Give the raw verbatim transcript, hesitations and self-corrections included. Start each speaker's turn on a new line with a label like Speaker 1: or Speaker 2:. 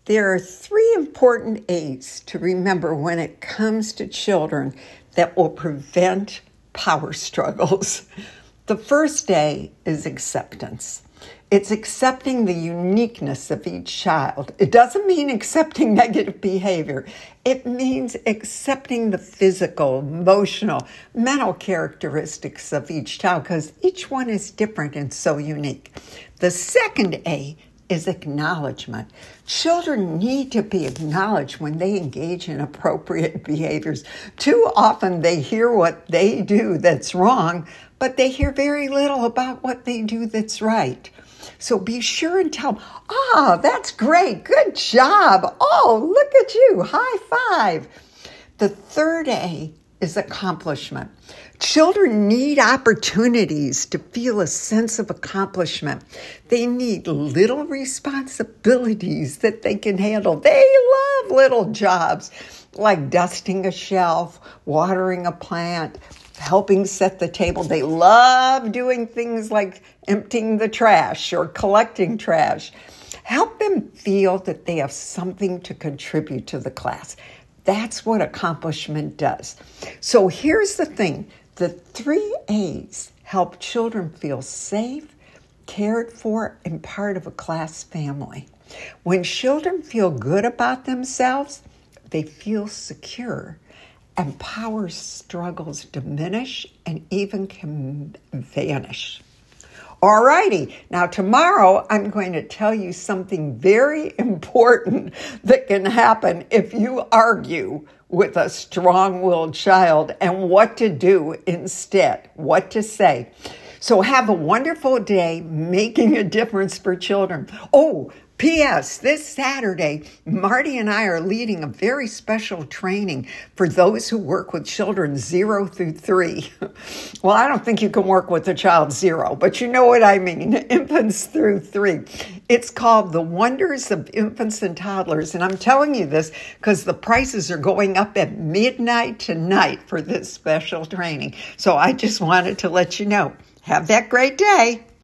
Speaker 1: There are three important A's to remember when it comes to children that will prevent power struggles. The first A is acceptance. It's accepting the uniqueness of each child. It doesn't mean accepting negative behavior. It means accepting the physical, emotional, mental characteristics of each child because each one is different and so unique. The second A is acknowledgement. Children need to be acknowledged when they engage in appropriate behaviors. Too often they hear what they do that's wrong, but they hear very little about what they do that's right. So be sure and tell them, ah, that's great, good job. Oh, look at you, high five. The third A is accomplishment. Children need opportunities to feel a sense of accomplishment. They need little responsibilities that they can handle. They love little jobs like dusting a shelf, watering a plant, helping set the table. They love doing things like emptying the trash or collecting trash. Help them feel that they have something to contribute to the class. That's what accomplishment does. So here's the thing. The three A's help children feel safe, cared for, and part of a class family. When children feel good about themselves, they feel secure, and power struggles diminish and even can vanish. All righty, now tomorrow I'm going to tell you something very important that can happen if you argue with a strong-willed child and what to do instead, what to say. So have a wonderful day making a difference for children. Oh, P S This Saturday, Marty and I are leading a very special training for those who work with children zero through three. Well, I don't think you can work with a child zero, but you know what I mean, infants through three. It's called The Wonders of Infants and Toddlers, and I'm telling you this because the prices are going up at midnight tonight for this special training. So I just wanted to let you know. Have that great day.